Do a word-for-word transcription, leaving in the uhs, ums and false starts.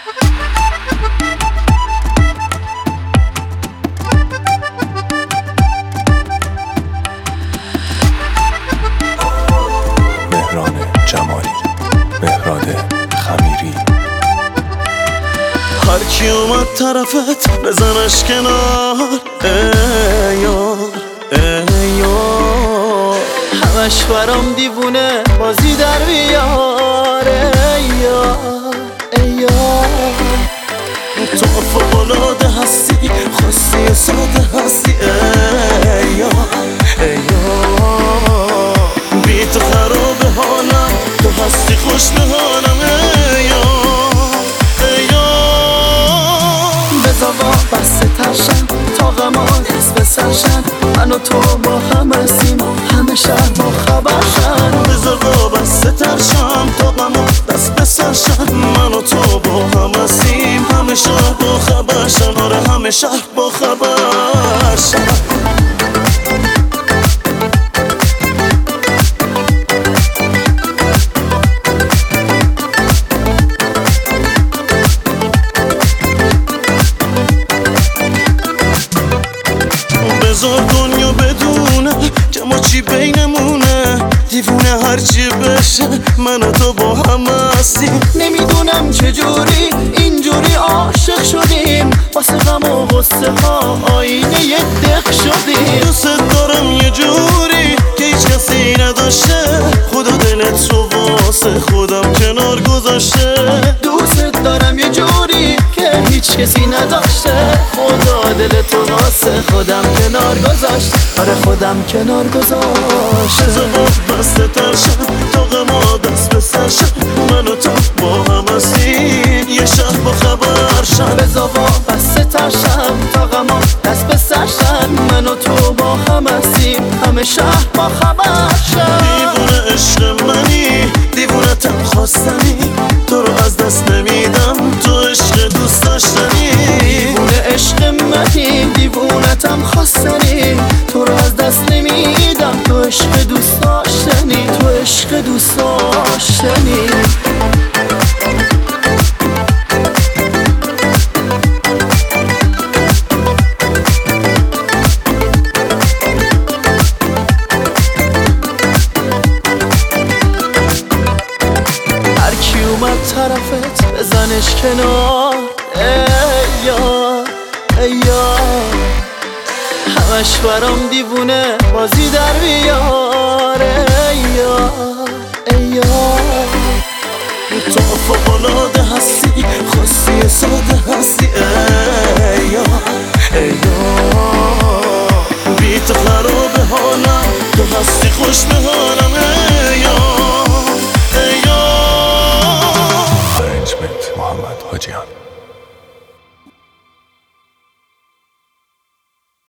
مهران جمالی، مهراد خمیری. هر کی اومد طرفت بزنش کنار، ای یار ای یار. همش برام دیوونه بازی در بیار، ای یار ای یار. تو فوق‌العاده هستی، خاصی ساده هستی، ای یار ای یار. بی تو خراب حالم، تو هستی خوش به حالم، ای یار ای یار. بذار بس ترشم تا غما دست به سرشن، من و تو با هم هستیم همه شهر با خبرشن. بذار بس ترشم تا غما دست به سرشن، من و تو با هم هستیم همه شهر با خبرشن. آره همه شهر با خبرشن. بذار دنیا بدونه که ما چی بینمونه، دیوونه هرچی بشه من و تو با هم هستیم. نمیدونم چجوری اینجوری عاشق شدیم، واسه غم و غصه ها آینه یه دق شدیم. دوست دارم یه جوری که هیچ کسی نداشته، خدا دلت رو واسه خودم کنار گذاشته. دوست دارم یه جوری که هیچ کسی نداشته، خدا دلت رو واسه خودم کنار گذاشت. آره خودم کنار گذاشت. بذار بسته ترشم تا غما دست به سرشم، من و تو با هم هستیم یه شهر با خبرشم. بذار بسته ترشم تا غما دست به سرشم، من و تو با هم هستیم همه شهر با خبرشم. دیوونه عشق منی، دیوونه تم خواستنی، تو رو از دست نمیدم، تو عشق دوست داشتنی. دیوونه عشق منی، دیوونه تم خواستنی، تو رو از دست نمیدم، تو عشق دوست داشتنی، تو عشق دوست داشتنی. هر کی اومد طرفت بزنش کنار، ای یار ای یار. همش برام دیوونه بازی در بیار، ای یار ای یار. تو فوق‌العاده هستی، خاصی ساده هستی، ای یار ای یار. بی تو خراب حالم، تو هستی خوش به حالم، ای یار ای یار. ارنجمنت محمد حاجیان.